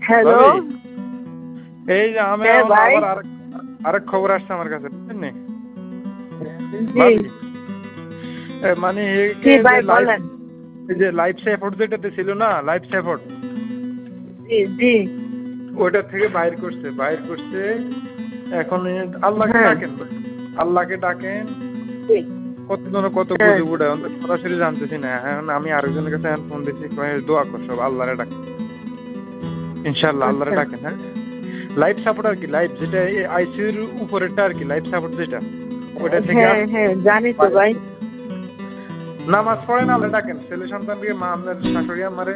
Hello. ভাবি এই যে আমি হ্যাঁ এখন ভাই। আবার আরেক খবর আসছে আমার কাছে, বুঝছেন নি জি ভাবি? মানে জি একে ভাই বলেন। যে লাইফ সাপোর্ট যেটাতে ছিল না, লাইফ সাপোর্ট জি জি। ওইটা থেকে বাইর করছে। এখন আল্লাহকে হ্যাঁ ডাকেন, আল্লাহকে ডাকেন। জি। কতজন কত হ্যাঁ গুজব উড়ায়, আমি তো সরাসরি জানতেছি না। এখন আমি আরেকজনের কাছে এখন ফোন দিচ্ছি, কয়ে দোয়া কর সব আল্লাহরে ডাকেন, ইনশাআল্লাহ আল্লাহরে আচ্ছা। ডাকেন। হ্যাঁ, লাইফ সাপোর্ট আর কি, লাইফ যেটা আইসিইউর উপরেরটা আর কি, লাইফ সাপোর্ট যেটা ওইটা থেকে হ্যাঁ হ্যাঁ জানি তো ভাই। নামাজ পড়েন, আল্লাহ ডাকেন, ছেলে সন্তানকে, মা আপনার শাশুড়ি আমারে